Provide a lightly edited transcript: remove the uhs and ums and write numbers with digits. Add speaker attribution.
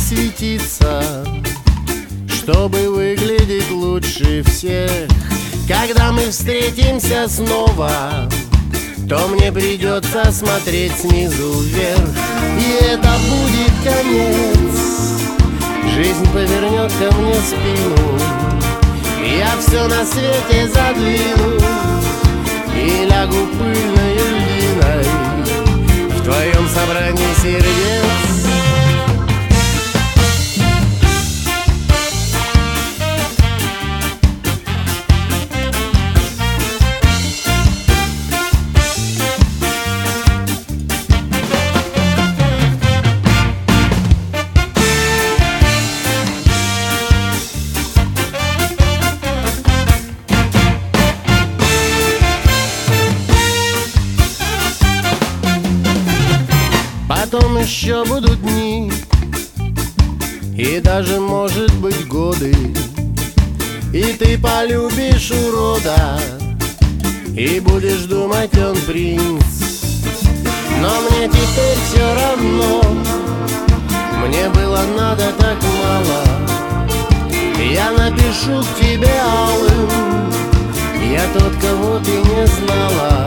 Speaker 1: светиться, чтобы выглядеть лучше всех. Когда мы встретимся снова, то мне придется смотреть снизу вверх. И это будет конец. Жизнь повернет ко мне спину, я все на свете задвину и лягу пыльной льдиной в твоем собрании сердец. Потом еще будут дни и даже, может быть, годы, и ты полюбишь урода и будешь думать, он принц. Но мне теперь все равно, мне было надо так мало. Я напишу к тебе алым, я тот, кого ты не знала.